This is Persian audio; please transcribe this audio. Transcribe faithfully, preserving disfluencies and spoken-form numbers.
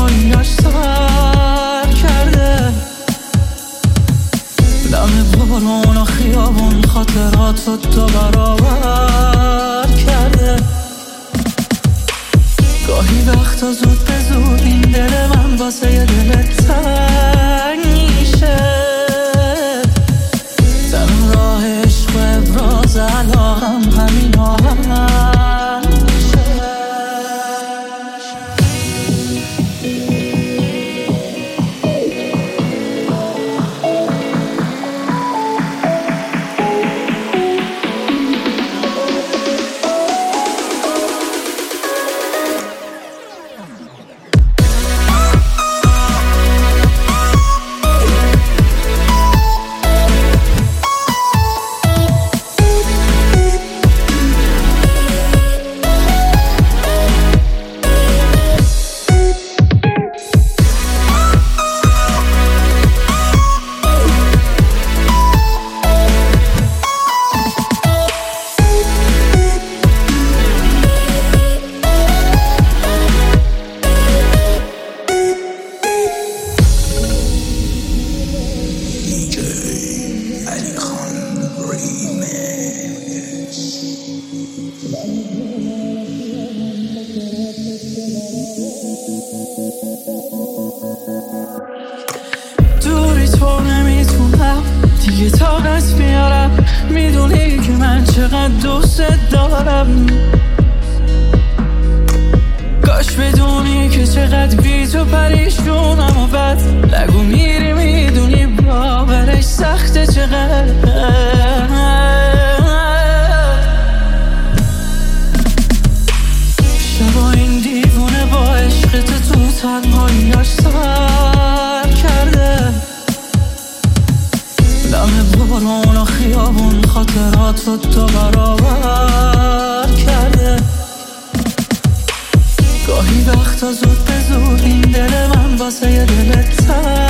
تنهاییاش سر کرده. دم بارون و خیابون خاطراتو دو برابر کرده. گاهی وقتا زود به زود این دل من واسه یه دلت تنگ میشه. تنها راه عشق و ابراز علاقم همین آهنگ میشه. دوری تو نمیتونم دیگه طاقت بیارم. میدونی که من چقدر دوست دارم. کاش بدونی که چقدر بی تو پریشونم و بد لگو میری. میدونی باورش سخته چقدر. شبا این دیوونه با عشقت تو تنهاییاش سر کرده. دم بارون و خیابون خاطراتو دو برابر کرده. گاهی وقتا زود به زود این دل من واسه یه دلت تنگ